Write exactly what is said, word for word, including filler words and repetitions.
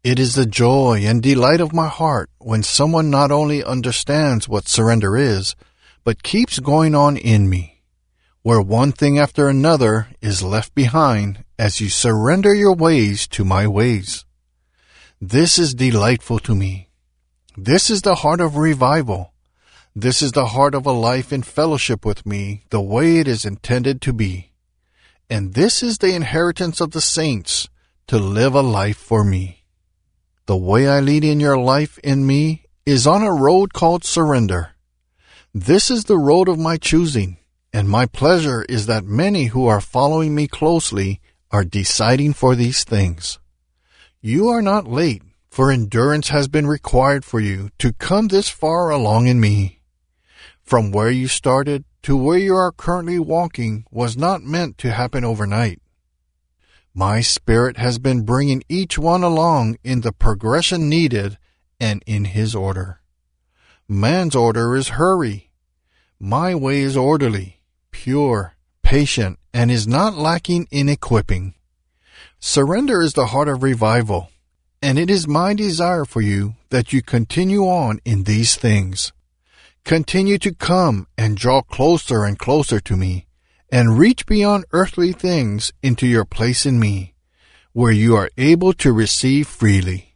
It is the joy and delight of my heart when someone not only understands what surrender is, but keeps going on in me, where one thing after another is left behind as you surrender your ways to my ways. This is delightful to me. This is the heart of revival. This is the heart of a life in fellowship with me the way it is intended to be. And this is the inheritance of the saints, to live a life for me. The way I lead in your life in me is on a road called surrender. This is the road of my choosing, and my pleasure is that many who are following me closely are deciding for these things. You are not late, for endurance has been required for you to come this far along in me. From where you started to where you are currently walking was not meant to happen overnight. My Spirit has been bringing each one along in the progression needed and in His order. Man's order is hurry. My way is orderly, pure, patient, and is not lacking in equipping. Surrender is the heart of revival, and it is my desire for you that you continue on in these things. Continue to come and draw closer and closer to me, and reach beyond earthly things into your place in me, where you are able to receive freely.